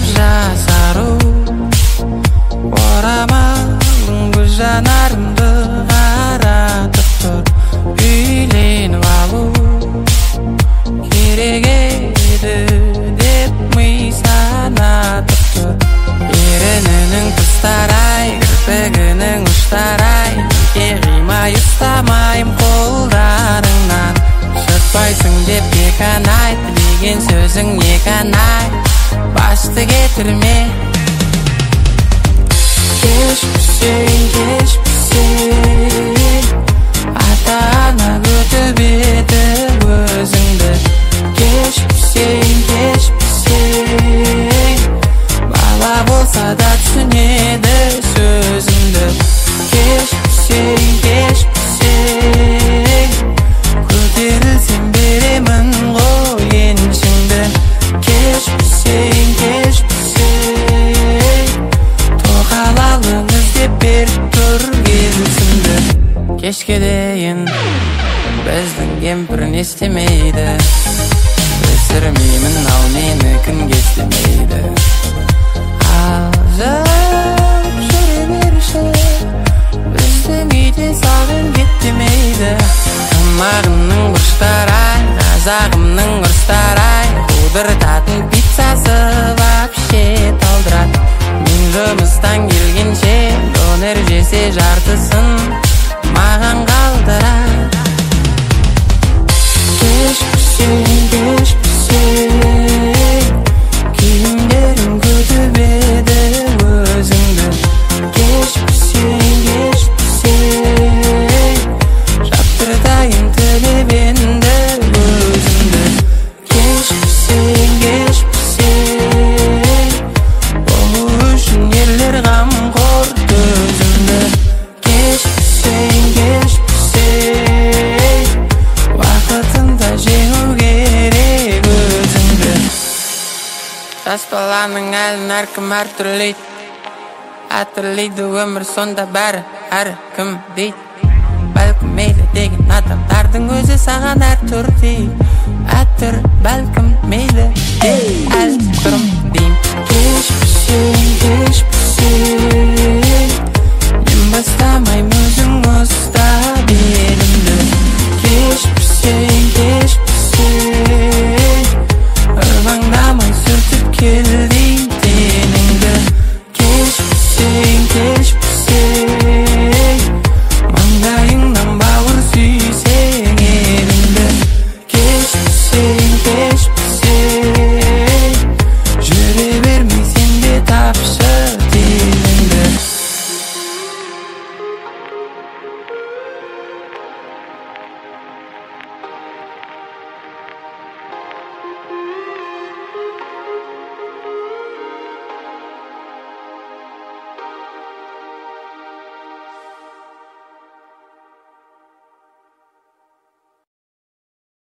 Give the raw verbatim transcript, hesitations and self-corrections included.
жасару орамалың көз жанарымды қаратып тұр. Үйленіп алу керек еді деп ми санатып тұр. Ерінінің тұстарай, кірпігінің ұштарай, неге қимай ұстамайым қолдарыңнан. Шықпайсың деп бекан айт, деген сөзің екан ай, басты кетірме. Кешпісең, кешпісең, ата-ана күтіп еді өзіңді. Кешпісең, кешпісең, бала болса да түсінеді сөзіңді. Кешпісең, кешпісең, көтерілсем беремін ғой еншіңді. Кешпісең, кешпісең, тоқалалың іздеп беріп тұр келісімді. Кешке дейін біздің кемпір не істемейді, өсірмеймін ал мені күнге істемейді. Алжып жүре берші, біздің үйде сағым кет демейді. Тамағымның бұрыштар-ай, қазағымның ұрыстар-ай, қудыртатын пиццасы вообще талдырат. Мен жұмыстан келгенше донер жесе жартысын маған қалдырат. Кешпісең, кешпісең, киімдерің күтіп еді өзіңді. Кешпісең, кешпісең, жаптыртайын тілеп енді өзіңді. Кешпісең, кешпісең, болу үшін ерлер қамқор төзімді. Кешпісең, кешпісең, уақытында жеңу керек өзіңді. Жас баланың әлін әркім әртүрлейді, әтірлейді өмір сонда бәрі әркім дейді. Бәлкім мейлі деген адамдардың өзі саған әр түр дейді. Әтір бәлкім